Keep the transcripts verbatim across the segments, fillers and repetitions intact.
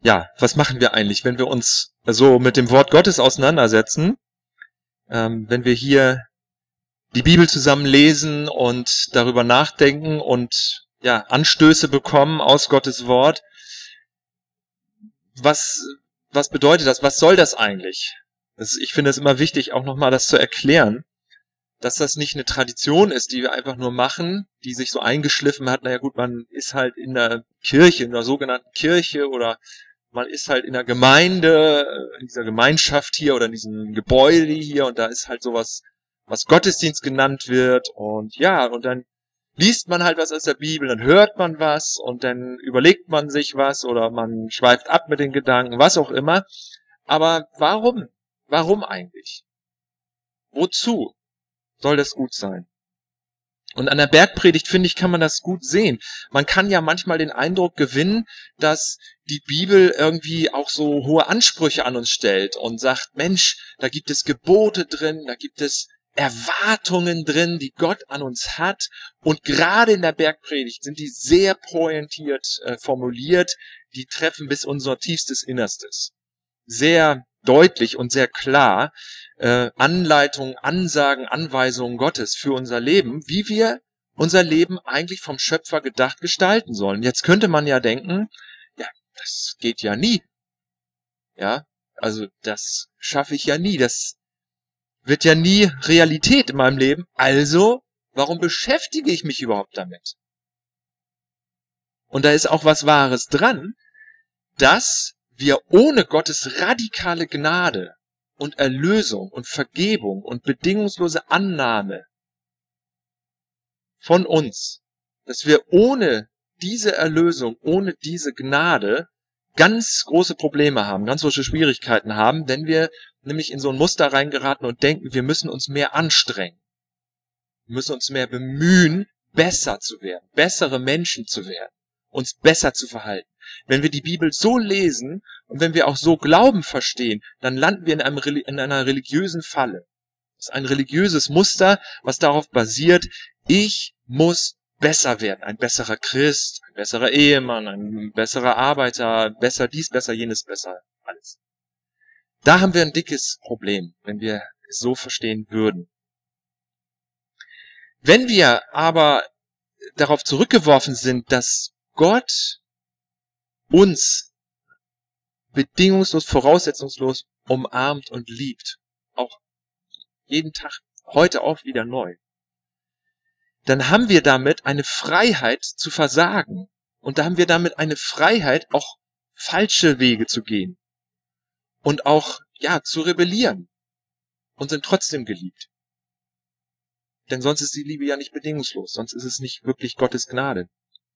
ja, was machen wir eigentlich, wenn wir uns so mit dem Wort Gottes auseinandersetzen? Ähm, wenn wir hier die Bibel zusammen lesen und darüber nachdenken und ja, Anstöße bekommen aus Gottes Wort. Was, was bedeutet das? Was soll das eigentlich? Das, ich finde es immer wichtig, auch nochmal das zu erklären, dass das nicht eine Tradition ist, die wir einfach nur machen, die sich so eingeschliffen hat. Naja gut, man ist halt in der Kirche, in der sogenannten Kirche, oder man ist halt in der Gemeinde, in dieser Gemeinschaft hier oder in diesem Gebäude hier, und da ist halt sowas, was Gottesdienst genannt wird, und ja, und dann liest man halt was aus der Bibel, dann hört man was und dann überlegt man sich was oder man schweift ab mit den Gedanken, was auch immer. Aber warum? Warum eigentlich? Wozu soll das gut sein? Und an der Bergpredigt, finde ich, kann man das gut sehen. Man kann ja manchmal den Eindruck gewinnen, dass die Bibel irgendwie auch so hohe Ansprüche an uns stellt und sagt, Mensch, da gibt es Gebote drin, da gibt es Erwartungen drin, die Gott an uns hat. Und gerade in der Bergpredigt sind die sehr pointiert äh, formuliert, die treffen bis unser tiefstes Innerstes. Sehr deutlich und sehr klar äh, Anleitungen, Ansagen, Anweisungen Gottes für unser Leben, wie wir unser Leben eigentlich vom Schöpfer gedacht gestalten sollen. Jetzt könnte man ja denken, ja, das geht ja nie. Ja, also das schaffe ich ja nie. Das wird ja nie Realität in meinem Leben. Also, warum beschäftige ich mich überhaupt damit? Und da ist auch was Wahres dran, dass wir ohne Gottes radikale Gnade und Erlösung und Vergebung und bedingungslose Annahme von uns, dass wir ohne diese Erlösung, ohne diese Gnade ganz große Probleme haben, ganz große Schwierigkeiten haben, wenn wir nämlich in so ein Muster reingeraten und denken, wir müssen uns mehr anstrengen, wir müssen uns mehr bemühen, besser zu werden, bessere Menschen zu werden, uns besser zu verhalten. Wenn wir die Bibel so lesen und wenn wir auch so Glauben verstehen, dann landen wir in, einem, in einer religiösen Falle. Das ist ein religiöses Muster, was darauf basiert, ich muss besser werden, ein besserer Christ, ein besserer Ehemann, ein besserer Arbeiter, besser dies, besser jenes, besser alles. Da haben wir ein dickes Problem, wenn wir es so verstehen würden. Wenn wir aber darauf zurückgeworfen sind, dass Gott uns bedingungslos, voraussetzungslos umarmt und liebt, auch jeden Tag, heute auch wieder neu, dann haben wir damit eine Freiheit zu versagen. Und da haben wir damit eine Freiheit, auch falsche Wege zu gehen. Und auch, ja, zu rebellieren. Und sind trotzdem geliebt. Denn sonst ist die Liebe ja nicht bedingungslos. Sonst ist es nicht wirklich Gottes Gnade.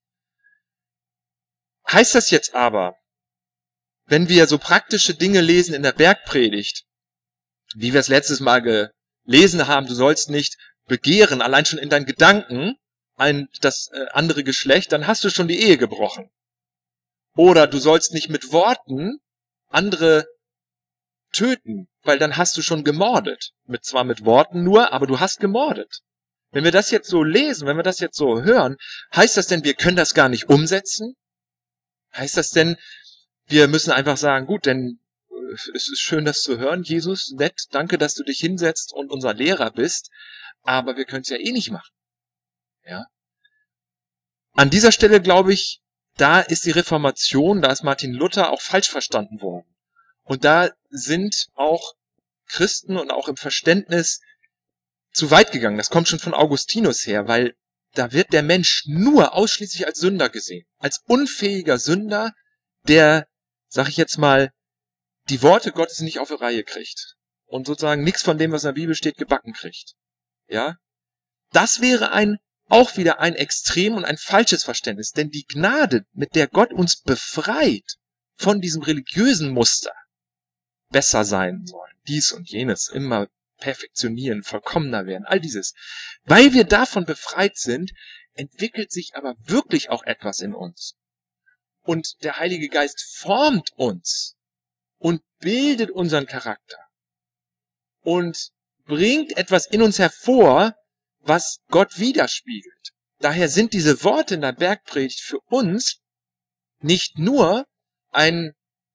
Heißt das jetzt aber, wenn wir so praktische Dinge lesen in der Bergpredigt, wie wir es letztes Mal gelesen haben, du sollst nicht begehren, allein schon in deinen Gedanken, ein, das äh, andere Geschlecht, dann hast du schon die Ehe gebrochen. Oder du sollst nicht mit Worten andere töten, weil dann hast du schon gemordet. Mit, zwar mit Worten nur, aber du hast gemordet. Wenn wir das jetzt so lesen, wenn wir das jetzt so hören, heißt das denn, wir können das gar nicht umsetzen? Heißt das denn, wir müssen einfach sagen, gut, denn es ist schön, das zu hören, Jesus, nett, danke, dass du dich hinsetzt und unser Lehrer bist, aber wir können es ja eh nicht machen. Ja. An dieser Stelle glaube ich, da ist die Reformation, da ist Martin Luther auch falsch verstanden worden. Und da sind auch Christen und auch im Verständnis zu weit gegangen. Das kommt schon von Augustinus her, weil da wird der Mensch nur ausschließlich als Sünder gesehen. Als unfähiger Sünder, der, sag ich jetzt mal, die Worte Gottes nicht auf die Reihe kriegt. Und sozusagen nichts von dem, was in der Bibel steht, gebacken kriegt. Ja? Das wäre ein, auch wieder ein extrem und ein falsches Verständnis. Denn die Gnade, mit der Gott uns befreit von diesem religiösen Muster, besser sein sollen, dies und jenes, immer perfektionieren, vollkommener werden, all dieses. Weil wir davon befreit sind, entwickelt sich aber wirklich auch etwas in uns. Und der Heilige Geist formt uns und bildet unseren Charakter und bringt etwas in uns hervor, was Gott widerspiegelt. Daher sind diese Worte in der Bergpredigt für uns nicht nur ein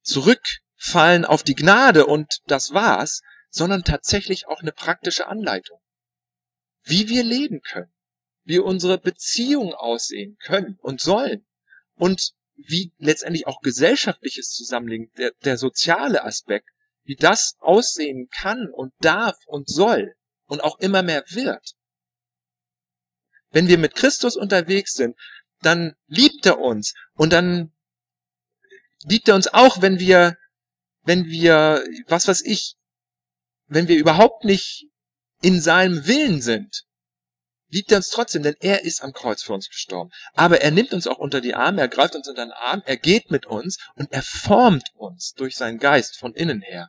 zurückfallen auf die Gnade und das war's, sondern tatsächlich auch eine praktische Anleitung. Wie wir leben können, wie unsere Beziehungen aussehen können und sollen und wie letztendlich auch gesellschaftliches Zusammenleben, der, der soziale Aspekt, wie das aussehen kann und darf und soll und auch immer mehr wird. Wenn wir mit Christus unterwegs sind, dann liebt er uns und dann liebt er uns auch, wenn wir, wenn wir, was weiß ich, wenn wir überhaupt nicht in seinem Willen sind, liebt er uns trotzdem, denn er ist am Kreuz für uns gestorben. Aber er nimmt uns auch unter die Arme, er greift uns unter den Arm, er geht mit uns und er formt uns durch seinen Geist von innen her.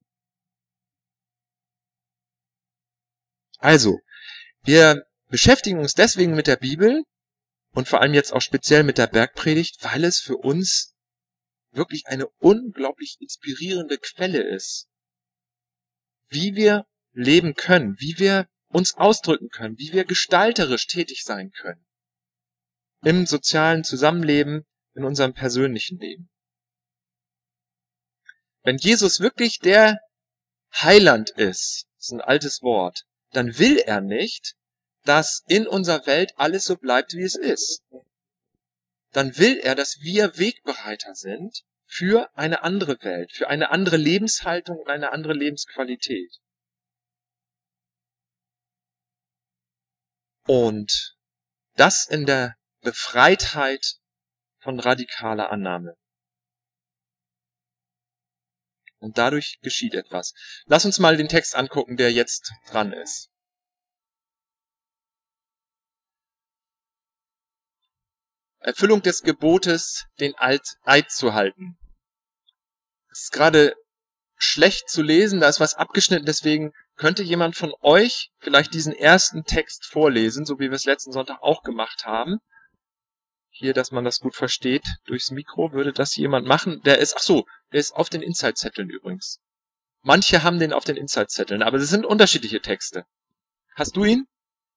Also, wir beschäftigen uns deswegen mit der Bibel und vor allem jetzt auch speziell mit der Bergpredigt, weil es für uns wirklich eine unglaublich inspirierende Quelle ist, wie wir leben können, wie wir uns ausdrücken können, wie wir gestalterisch tätig sein können. Im sozialen Zusammenleben, in unserem persönlichen Leben. Wenn Jesus wirklich der Heiland ist, das ist ein altes Wort, dann will er nicht, dass in unserer Welt alles so bleibt, wie es ist. Dann will er, dass wir Wegbereiter sind für eine andere Welt, für eine andere Lebenshaltung und eine andere Lebensqualität. Und das in der Befreitheit von radikaler Annahme. Und dadurch geschieht etwas. Lass uns mal den Text angucken, der jetzt dran ist. Erfüllung des Gebotes, den Eid zu halten. Das ist gerade schlecht zu lesen, da ist was abgeschnitten, deswegen könnte jemand von euch vielleicht diesen ersten Text vorlesen, so wie wir es letzten Sonntag auch gemacht haben. Hier, dass man das gut versteht, durchs Mikro, würde das jemand machen? Der ist, ach so, der ist auf den Inside-Zetteln übrigens. Manche haben den auf den Inside-Zetteln, aber das sind unterschiedliche Texte. Hast du ihn?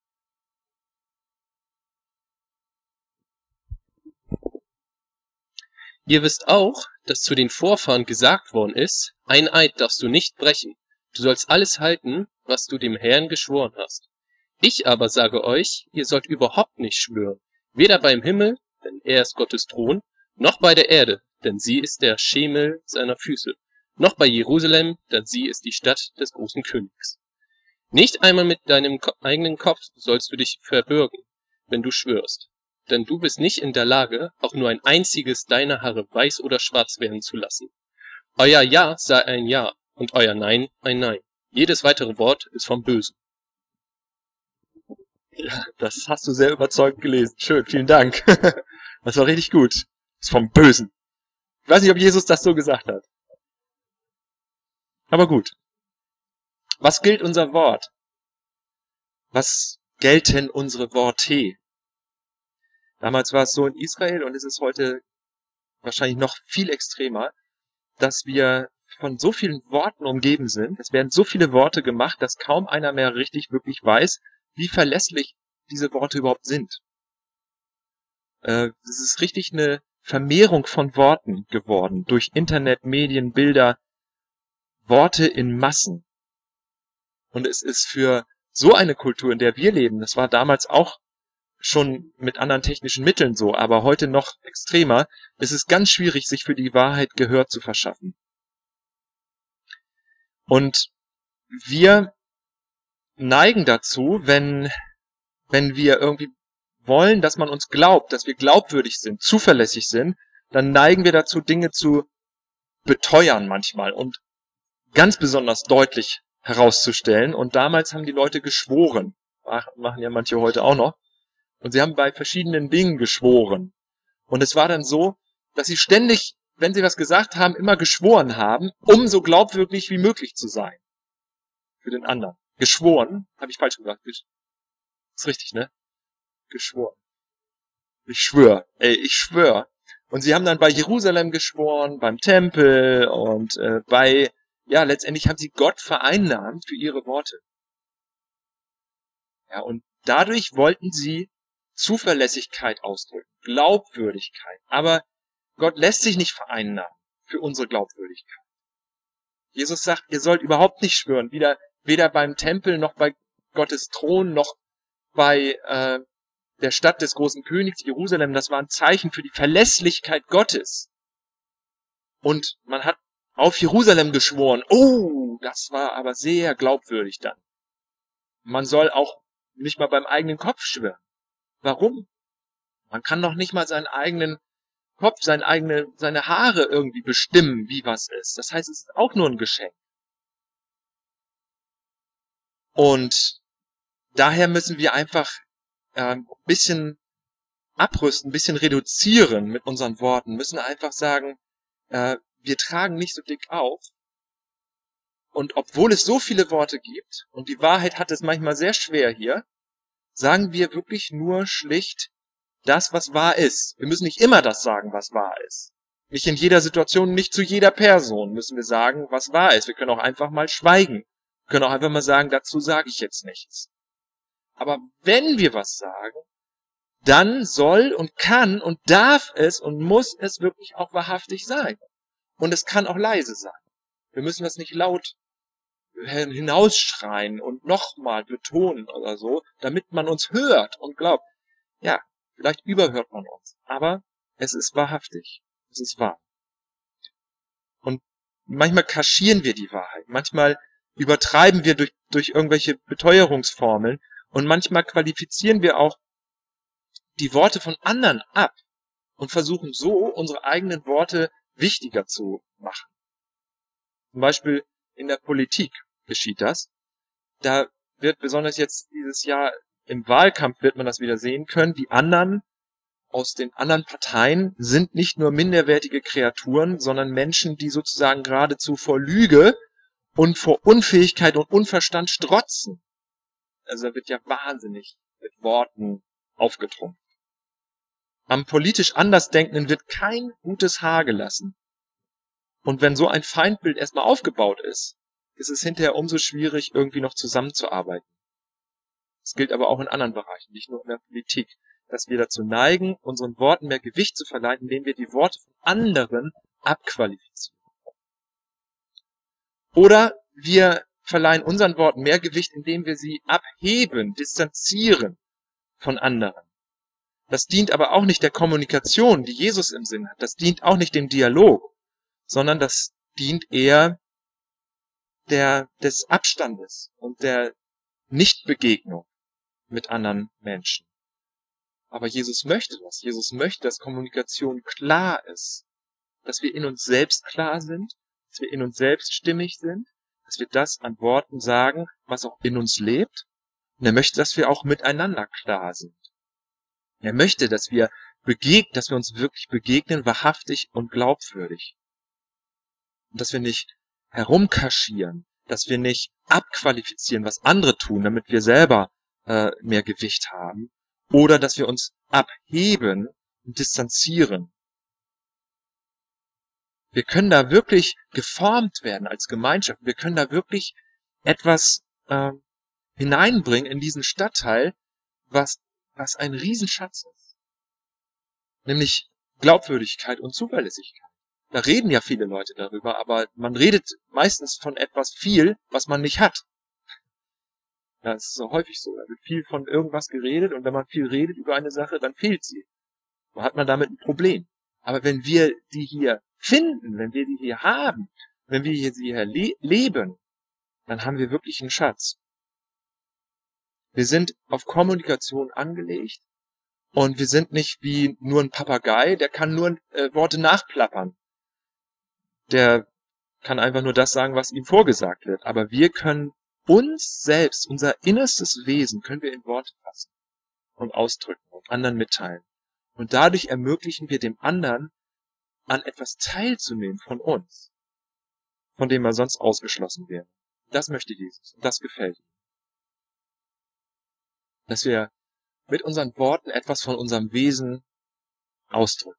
Ihr wisst auch, dass zu den Vorfahren gesagt worden ist, ein Eid darfst du nicht brechen. Du sollst alles halten, was du dem Herrn geschworen hast. Ich aber sage euch, ihr sollt überhaupt nicht schwören, weder beim Himmel, denn er ist Gottes Thron, noch bei der Erde, denn sie ist der Schemel seiner Füße, noch bei Jerusalem, denn sie ist die Stadt des großen Königs. Nicht einmal mit deinem eigenen Kopf sollst du dich verbürgen, wenn du schwörst, denn du bist nicht in der Lage, auch nur ein einziges deiner Haare weiß oder schwarz werden zu lassen. Euer Ja sei ein Ja und euer Nein ein Nein. Jedes weitere Wort ist vom Bösen. Ja, das hast du sehr überzeugend gelesen. Schön, vielen Dank. Das war richtig gut. Das ist vom Bösen. Ich weiß nicht, ob Jesus das so gesagt hat. Aber gut. Was gilt unser Wort? Was gelten unsere Worte? Damals war es so in Israel und es ist heute wahrscheinlich noch viel extremer, dass wir von so vielen Worten umgeben sind. Es werden so viele Worte gemacht, dass kaum einer mehr richtig wirklich weiß, wie verlässlich diese Worte überhaupt sind. Äh, es ist richtig eine Vermehrung von Worten geworden durch Internet, Medien, Bilder, Worte in Massen. Und es ist für so eine Kultur, in der wir leben, das war damals auch schon mit anderen technischen Mitteln so, aber heute noch extremer, ist es ganz schwierig, sich für die Wahrheit Gehör zu verschaffen. Und wir neigen dazu, wenn, wenn wir irgendwie wollen, dass man uns glaubt, dass wir glaubwürdig sind, zuverlässig sind, dann neigen wir dazu, Dinge zu beteuern manchmal und ganz besonders deutlich herauszustellen. Und damals haben die Leute geschworen, machen ja manche heute auch noch, und sie haben bei verschiedenen Dingen geschworen. Und es war dann so, dass sie ständig, wenn sie was gesagt haben, immer geschworen haben, um so glaubwürdig wie möglich zu sein. Für den anderen. Geschworen, habe ich falsch gesagt. Ist richtig, ne? Geschworen. Ich schwör, ey, ich schwör. Und sie haben dann bei Jerusalem geschworen, beim Tempel und äh, bei, ja, letztendlich haben sie Gott vereinnahmt für ihre Worte. Ja, und dadurch wollten sie Zuverlässigkeit ausdrücken, Glaubwürdigkeit. Aber Gott lässt sich nicht vereinnahmen für unsere Glaubwürdigkeit. Jesus sagt, ihr sollt überhaupt nicht schwören, weder, weder beim Tempel noch bei Gottes Thron noch bei äh, der Stadt des großen Königs Jerusalem. Das war ein Zeichen für die Verlässlichkeit Gottes. Und man hat auf Jerusalem geschworen. Oh, das war aber sehr glaubwürdig dann. Man soll auch nicht mal beim eigenen Kopf schwören. Warum? Man kann doch nicht mal seinen eigenen Kopf, seine eigene, seine Haare irgendwie bestimmen, wie was ist. Das heißt, es ist auch nur ein Geschenk. Und daher müssen wir einfach äh, ein bisschen abrüsten, ein bisschen reduzieren mit unseren Worten, müssen einfach sagen, äh, wir tragen nicht so dick auf. Und obwohl es so viele Worte gibt, und die Wahrheit hat es manchmal sehr schwer hier, sagen wir wirklich nur schlicht das, was wahr ist. Wir müssen nicht immer das sagen, was wahr ist. Nicht in jeder Situation, nicht zu jeder Person müssen wir sagen, was wahr ist. Wir können auch einfach mal schweigen. Wir können auch einfach mal sagen, dazu sage ich jetzt nichts. Aber wenn wir was sagen, dann soll und kann und darf es und muss es wirklich auch wahrhaftig sein. Und es kann auch leise sein. Wir müssen das nicht laut hinausschreien und nochmal betonen oder so, damit man uns hört und glaubt. Ja, vielleicht überhört man uns, aber es ist wahrhaftig. Es ist wahr. Und manchmal kaschieren wir die Wahrheit. Manchmal übertreiben wir durch, durch irgendwelche Beteuerungsformeln und manchmal qualifizieren wir auch die Worte von anderen ab und versuchen so, unsere eigenen Worte wichtiger zu machen. Zum Beispiel in der Politik geschieht das. Da wird besonders jetzt dieses Jahr im Wahlkampf wird man das wieder sehen können. Die anderen aus den anderen Parteien sind nicht nur minderwertige Kreaturen, sondern Menschen, die sozusagen geradezu vor Lüge und vor Unfähigkeit und Unverstand strotzen. Also da wird ja wahnsinnig mit Worten aufgetrumpft. Am politisch Andersdenkenden wird kein gutes Haar gelassen. Und wenn so ein Feindbild erstmal aufgebaut ist, ist es hinterher umso schwierig, irgendwie noch zusammenzuarbeiten. Das gilt aber auch in anderen Bereichen, nicht nur in der Politik, dass wir dazu neigen, unseren Worten mehr Gewicht zu verleihen, indem wir die Worte von anderen abqualifizieren. Oder wir verleihen unseren Worten mehr Gewicht, indem wir sie abheben, distanzieren von anderen. Das dient aber auch nicht der Kommunikation, die Jesus im Sinn hat. Das dient auch nicht dem Dialog, sondern das dient eher der, des Abstandes und der Nichtbegegnung mit anderen Menschen. Aber Jesus möchte das. Jesus möchte, dass Kommunikation klar ist. Dass wir in uns selbst klar sind, dass wir in uns selbst stimmig sind, dass wir das an Worten sagen, was auch in uns lebt. Und er möchte, dass wir auch miteinander klar sind. Er möchte, dass wir begegnen, dass wir uns wirklich begegnen, wahrhaftig und glaubwürdig. Und dass wir nicht herumkaschieren, dass wir nicht abqualifizieren, was andere tun, damit wir selber äh, mehr Gewicht haben, oder dass wir uns abheben und distanzieren. Wir können da wirklich geformt werden als Gemeinschaft. Wir können da wirklich etwas äh, hineinbringen in diesen Stadtteil, was, was ein Riesenschatz ist. Nämlich Glaubwürdigkeit und Zuverlässigkeit. Da reden ja viele Leute darüber, aber man redet meistens von etwas viel, was man nicht hat. Ja, das ist so häufig so. Da wird viel von irgendwas geredet und wenn man viel redet über eine Sache, dann fehlt sie. Dann hat man damit ein Problem. Aber wenn wir die hier finden, wenn wir die hier haben, wenn wir hier sie hier le- leben, dann haben wir wirklich einen Schatz. Wir sind auf Kommunikation angelegt und wir sind nicht wie nur ein Papagei, der kann nur äh, Worte nachplappern. Der kann einfach nur das sagen, was ihm vorgesagt wird. Aber wir können uns selbst, unser innerstes Wesen, können wir in Worte fassen und ausdrücken und anderen mitteilen. Und dadurch ermöglichen wir dem anderen, an etwas teilzunehmen von uns, von dem er sonst ausgeschlossen wäre. Das möchte Jesus und das gefällt ihm. Dass wir mit unseren Worten etwas von unserem Wesen ausdrücken.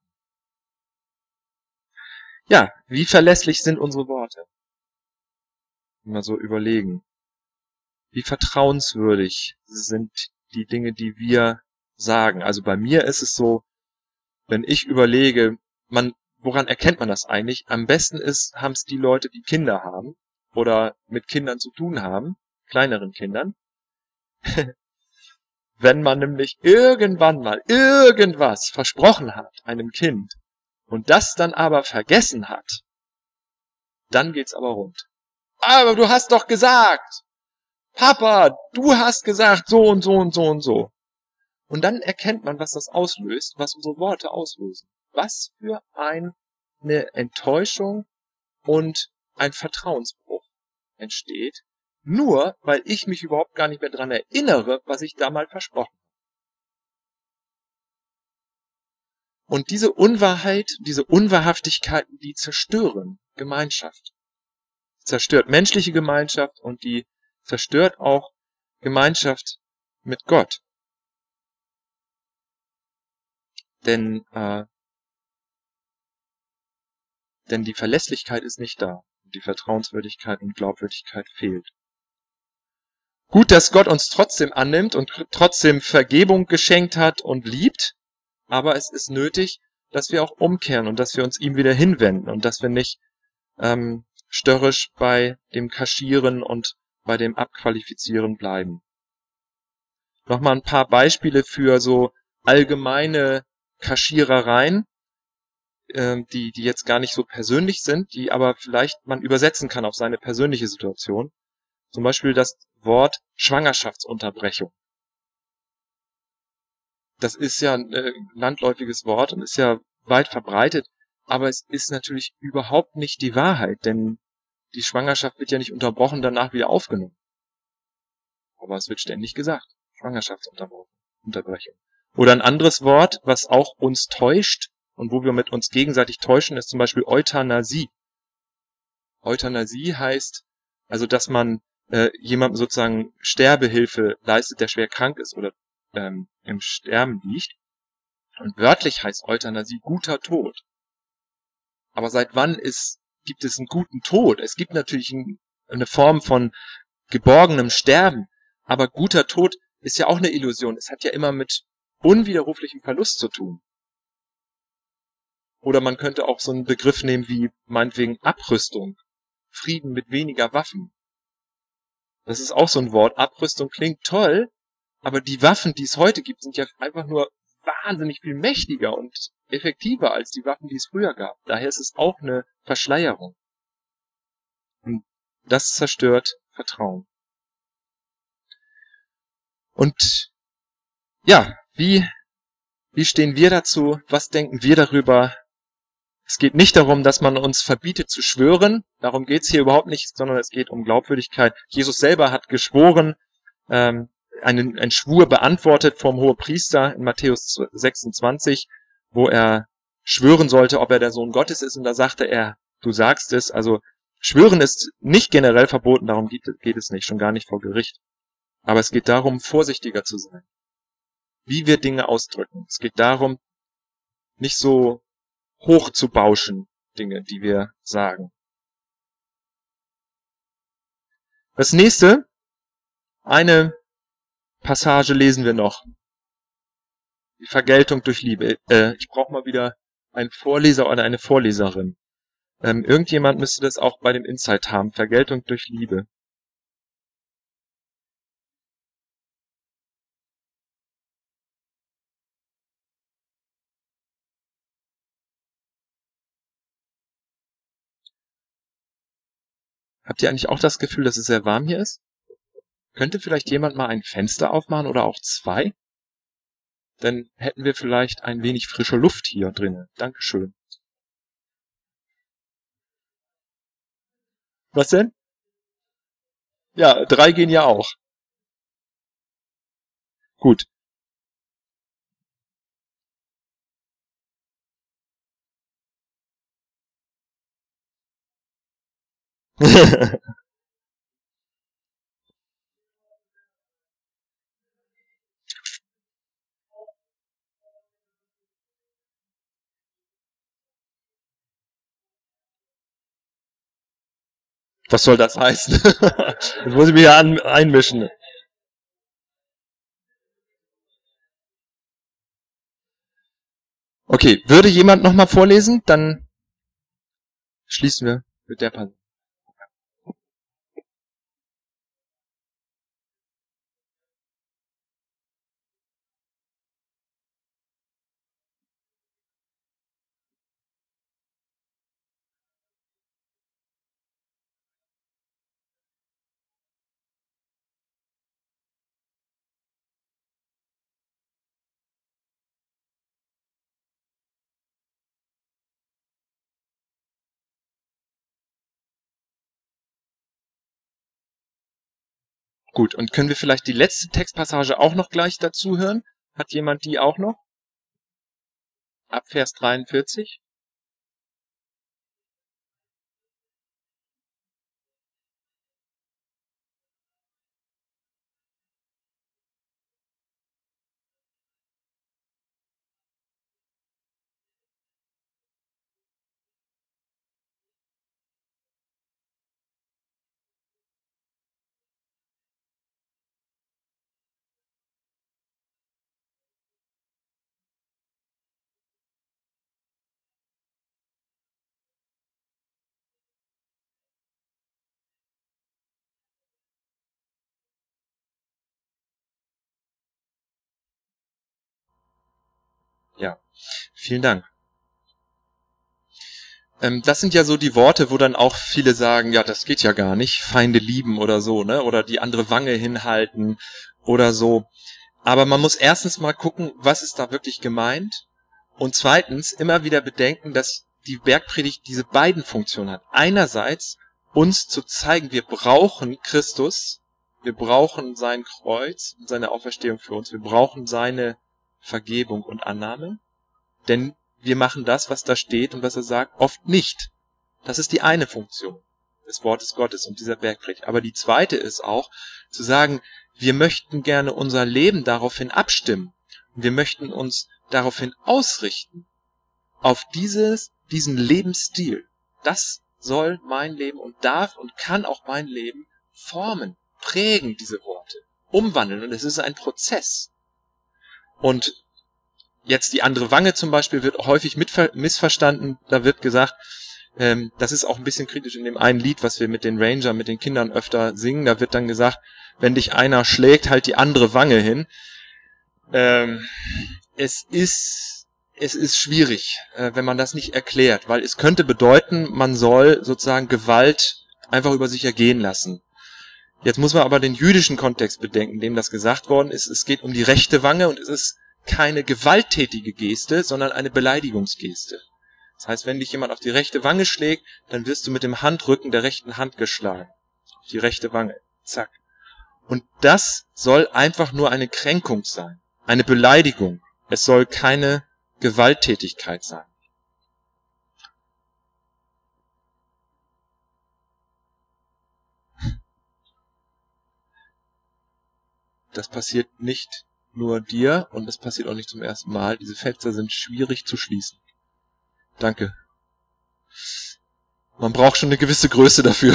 Ja, wie verlässlich sind unsere Worte? Mal so überlegen. Wie vertrauenswürdig sind die Dinge, die wir sagen? Also bei mir ist es so, wenn ich überlege, man woran erkennt man das eigentlich? Am besten ist, haben es die Leute, die Kinder haben oder mit Kindern zu tun haben, kleineren Kindern. Wenn man nämlich irgendwann mal irgendwas versprochen hat einem Kind und das dann aber vergessen hat, dann geht's aber rund. Aber du hast doch gesagt, Papa, du hast gesagt so und so und so und so. Und dann erkennt man, was das auslöst, was unsere Worte auslösen. Was für eine Enttäuschung und ein Vertrauensbruch entsteht, nur weil ich mich überhaupt gar nicht mehr dran erinnere, was ich da mal versprochen habe. Und diese Unwahrheit, diese Unwahrhaftigkeiten, die zerstören Gemeinschaft. Zerstört menschliche Gemeinschaft und die zerstört auch Gemeinschaft mit Gott. Denn, äh, denn die Verlässlichkeit ist nicht da. Die Vertrauenswürdigkeit und Glaubwürdigkeit fehlt. Gut, dass Gott uns trotzdem annimmt und trotzdem Vergebung geschenkt hat und liebt, aber es ist nötig, dass wir auch umkehren und dass wir uns ihm wieder hinwenden und dass wir nicht ähm, störrisch bei dem Kaschieren und bei dem Abqualifizieren bleiben. Nochmal ein paar Beispiele für so allgemeine Kaschierereien, äh, die, die jetzt gar nicht so persönlich sind, die aber vielleicht man übersetzen kann auf seine persönliche Situation. Zum Beispiel das Wort Schwangerschaftsunterbrechung. Das ist ja ein äh, landläufiges Wort und ist ja weit verbreitet, aber es ist natürlich überhaupt nicht die Wahrheit, denn die Schwangerschaft wird ja nicht unterbrochen, danach wieder aufgenommen. Aber es wird ständig gesagt. Schwangerschaftsunterbrechung. Oder ein anderes Wort, was auch uns täuscht und wo wir mit uns gegenseitig täuschen, ist zum Beispiel Euthanasie. Euthanasie heißt also, dass man äh, jemandem sozusagen Sterbehilfe leistet, der schwer krank ist oder ähm, im Sterben liegt. Und wörtlich heißt Euthanasie guter Tod. Aber seit wann ist, gibt es einen guten Tod? Es gibt natürlich ein, eine Form von geborgenem Sterben, aber guter Tod ist ja auch eine Illusion. Es hat ja immer mit unwiderruflichem Verlust zu tun. Oder man könnte auch so einen Begriff nehmen wie meinetwegen Abrüstung. Frieden mit weniger Waffen. Das ist auch so ein Wort. Abrüstung klingt toll, aber die Waffen, die es heute gibt, sind ja einfach nur wahnsinnig viel mächtiger und effektiver als die Waffen, die es früher gab. Daher ist es auch eine Verschleierung. Und das zerstört Vertrauen. Und ja, wie, wie stehen wir dazu? Was denken wir darüber? Es geht nicht darum, dass man uns verbietet zu schwören. Darum geht's hier überhaupt nicht, sondern es geht um Glaubwürdigkeit. Jesus selber hat geschworen, ähm, einen, einen Schwur beantwortet vom Hohepriester in Matthäus sechsundzwanzig, wo er schwören sollte, ob er der Sohn Gottes ist. Und da sagte er, du sagst es. Also schwören ist nicht generell verboten, darum geht, geht es nicht, schon gar nicht vor Gericht. Aber es geht darum, vorsichtiger zu sein. Wie wir Dinge ausdrücken. Es geht darum, nicht so hoch zu bauschen, Dinge, die wir sagen. Das nächste, eine Passage lesen wir noch. Die Vergeltung durch Liebe. Äh, ich brauche mal wieder einen Vorleser oder eine Vorleserin. Ähm, irgendjemand müsste das auch bei dem Insight haben. Vergeltung durch Liebe. Habt ihr eigentlich auch das Gefühl, dass es sehr warm hier ist? Könnte vielleicht jemand mal ein Fenster aufmachen oder auch zwei? Dann hätten wir vielleicht ein wenig frische Luft hier drinnen. Dankeschön. Was denn? Ja, drei gehen ja auch. Gut. Was soll das heißen? Jetzt muss ich mich hier an, einmischen. Okay, würde jemand nochmal vorlesen? Dann schließen wir mit der Passage. Gut, und können wir vielleicht die letzte Textpassage auch noch gleich dazu hören? Hat jemand die auch noch? Ab Vers dreiundvierzig? Ja, vielen Dank. Ähm, das sind ja so die Worte, wo dann auch viele sagen, ja, das geht ja gar nicht, Feinde lieben oder so, ne? Oder die andere Wange hinhalten oder so. Aber man muss erstens mal gucken, was ist da wirklich gemeint? Und zweitens immer wieder bedenken, dass die Bergpredigt diese beiden Funktionen hat. Einerseits uns zu zeigen, wir brauchen Christus, wir brauchen sein Kreuz und seine Auferstehung für uns, wir brauchen seine Vergebung und Annahme, denn wir machen das, was da steht und was er sagt, oft nicht. Das ist die eine Funktion des Wortes Gottes und dieser Bergpredigt. Aber die zweite ist auch, zu sagen, wir möchten gerne unser Leben daraufhin abstimmen. Und wir möchten uns daraufhin ausrichten, auf dieses, diesen Lebensstil. Das soll mein Leben und darf und kann auch mein Leben formen, prägen, diese Worte, umwandeln. Und es ist ein Prozess. Und jetzt die andere Wange zum Beispiel wird häufig missverstanden. Da wird gesagt, ähm, das ist auch ein bisschen kritisch in dem einen Lied, was wir mit den Ranger, mit den Kindern öfter singen. Da wird dann gesagt, wenn dich einer schlägt, halt die andere Wange hin. Ähm, es ist, es ist schwierig, äh, wenn man das nicht erklärt, weil es könnte bedeuten, man soll sozusagen Gewalt einfach über sich ergehen lassen. Jetzt muss man aber den jüdischen Kontext bedenken, in dem das gesagt worden ist. Es geht um die rechte Wange und es ist keine gewalttätige Geste, sondern eine Beleidigungsgeste. Das heißt, wenn dich jemand auf die rechte Wange schlägt, dann wirst du mit dem Handrücken der rechten Hand geschlagen. Auf die rechte Wange. Zack. Und das soll einfach nur eine Kränkung sein. Eine Beleidigung. Es soll keine Gewalttätigkeit sein. Das passiert nicht nur dir und das passiert auch nicht zum ersten Mal. Diese Fenster sind schwierig zu schließen. Danke. Man braucht schon eine gewisse Größe dafür.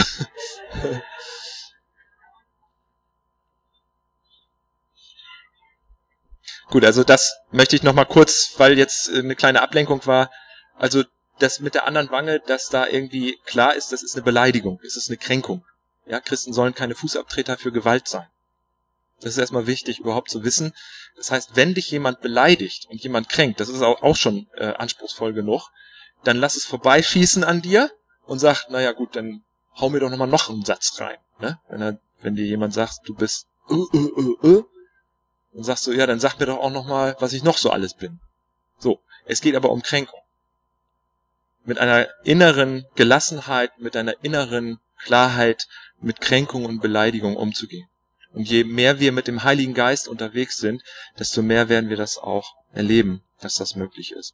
Gut, also das möchte ich nochmal kurz, weil jetzt eine kleine Ablenkung war. Also das mit der anderen Wange, dass da irgendwie klar ist, das ist eine Beleidigung, es ist eine Kränkung. Ja, Christen sollen keine Fußabtreter für Gewalt sein. Das ist erstmal wichtig, überhaupt zu wissen. Das heißt, wenn dich jemand beleidigt und jemand kränkt, das ist auch, auch schon äh, anspruchsvoll genug, dann lass es vorbeischießen an dir und sag, naja gut, dann hau mir doch nochmal noch einen Satz rein. Ne? Wenn, er, wenn dir jemand sagt, du bist äh, äh, äh, äh, dann sagst du, ja, dann sag mir doch auch nochmal, was ich noch so alles bin. So, es geht aber um Kränkung. Mit einer inneren Gelassenheit, mit einer inneren Klarheit, mit Kränkung und Beleidigung umzugehen. Und je mehr wir mit dem Heiligen Geist unterwegs sind, desto mehr werden wir das auch erleben, dass das möglich ist.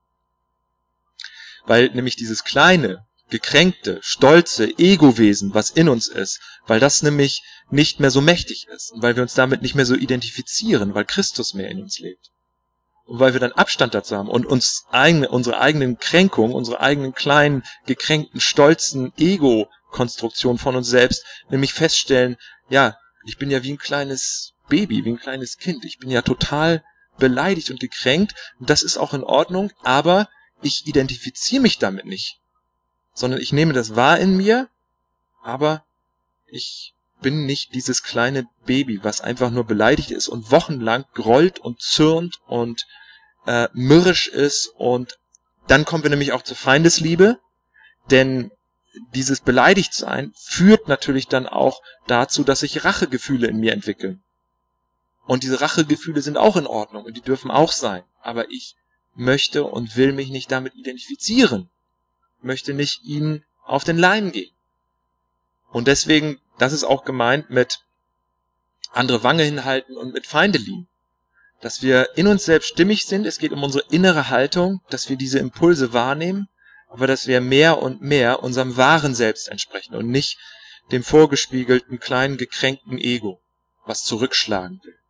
Weil nämlich dieses kleine, gekränkte, stolze Ego-Wesen, was in uns ist, weil das nämlich nicht mehr so mächtig ist und weil wir uns damit nicht mehr so identifizieren, weil Christus mehr in uns lebt. Und weil wir dann Abstand dazu haben und uns eigene, unsere eigenen Kränkungen, unsere eigenen kleinen, gekränkten, stolzen Ego-Konstruktionen von uns selbst nämlich feststellen, ja, ich bin ja wie ein kleines Baby, wie ein kleines Kind. Ich bin ja total beleidigt und gekränkt. Und das ist auch in Ordnung, aber ich identifiziere mich damit nicht. sondern ich nehme das wahr in mir, aber ich bin nicht dieses kleine Baby, was einfach nur beleidigt ist und wochenlang grollt und zürnt und äh, mürrisch ist. Und dann kommen wir nämlich auch zur Feindesliebe, denn dieses Beleidigtsein führt natürlich dann auch dazu, dass sich Rachegefühle in mir entwickeln. Und diese Rachegefühle sind auch in Ordnung und die dürfen auch sein. Aber ich möchte und will mich nicht damit identifizieren, möchte nicht ihnen auf den Leim gehen. Und deswegen, das ist auch gemeint mit andere Wange hinhalten und mit Feinde lieben. Dass wir in uns selbst stimmig sind, es geht um unsere innere Haltung, dass wir diese Impulse wahrnehmen, aber dass wir mehr und mehr unserem wahren Selbst entsprechen und nicht dem vorgespiegelten, kleinen, gekränkten Ego, was zurückschlagen will.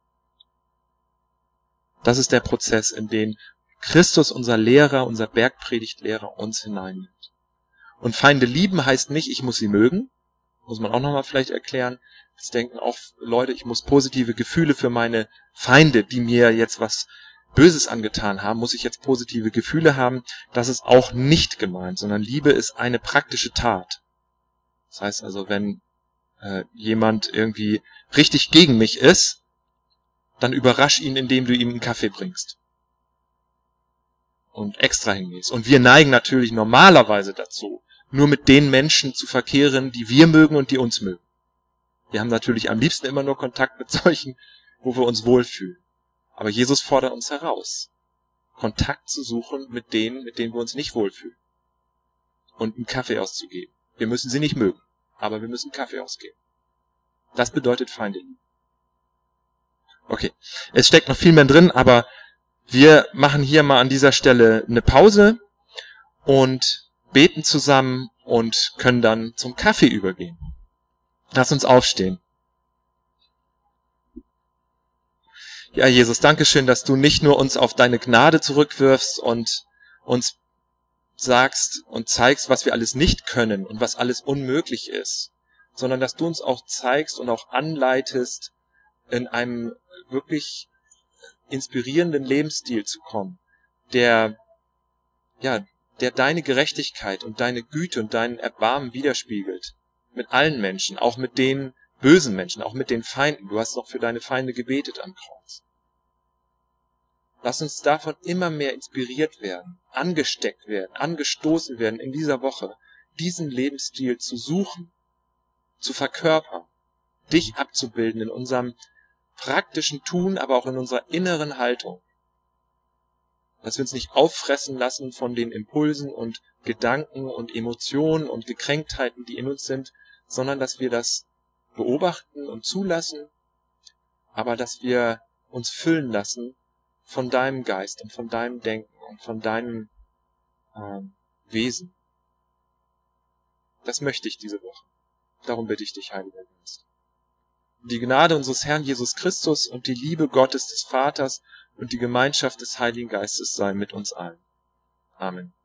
Das ist der Prozess, in den Christus, unser Lehrer, unser Bergpredigtlehrer, uns hineinnimmt. Und Feinde lieben heißt nicht, ich muss sie mögen, muss man auch nochmal vielleicht erklären. Jetzt denken auch Leute, ich muss positive Gefühle für meine Feinde, die mir jetzt was Böses angetan haben, muss ich jetzt positive Gefühle haben. Das ist auch nicht gemeint, sondern Liebe ist eine praktische Tat. Das heißt also, wenn äh, jemand irgendwie richtig gegen mich ist, dann überrasch ihn, indem du ihm einen Kaffee bringst. Und extra hingehst. Und wir neigen natürlich normalerweise dazu, nur mit den Menschen zu verkehren, die wir mögen und die uns mögen. Wir haben natürlich am liebsten immer nur Kontakt mit solchen, wo wir uns wohlfühlen. Aber Jesus fordert uns heraus, Kontakt zu suchen mit denen, mit denen wir uns nicht wohlfühlen. Und einen Kaffee auszugeben. Wir müssen sie nicht mögen, aber wir müssen Kaffee ausgeben. Das bedeutet Feinde lieben. Okay, es steckt noch viel mehr drin, aber wir machen hier mal an dieser Stelle eine Pause und beten zusammen und können dann zum Kaffee übergehen. Lass uns aufstehen. Ja, Jesus, danke schön, dass du nicht nur uns auf deine Gnade zurückwirfst und uns sagst und zeigst, was wir alles nicht können und was alles unmöglich ist, sondern dass du uns auch zeigst und auch anleitest, in einem wirklich inspirierenden Lebensstil zu kommen, der, ja, der deine Gerechtigkeit und deine Güte und deinen Erbarmen widerspiegelt. Mit allen Menschen, auch mit den bösen Menschen, auch mit den Feinden. Du hast noch für deine Feinde gebetet am Kreuz. Lass uns davon immer mehr inspiriert werden, angesteckt werden, angestoßen werden in dieser Woche, diesen Lebensstil zu suchen, zu verkörpern, dich abzubilden in unserem praktischen Tun, aber auch in unserer inneren Haltung. Dass wir uns nicht auffressen lassen von den Impulsen und Gedanken und Emotionen und Gekränktheiten, die in uns sind, sondern dass wir das beobachten und zulassen, aber dass wir uns füllen lassen von deinem Geist und von deinem Denken und von deinem äh, Wesen. Das möchte ich diese Woche. Darum bitte ich dich, Heiliger Geist. Die Gnade unseres Herrn Jesus Christus und die Liebe Gottes des Vaters und die Gemeinschaft des Heiligen Geistes sei mit uns allen. Amen.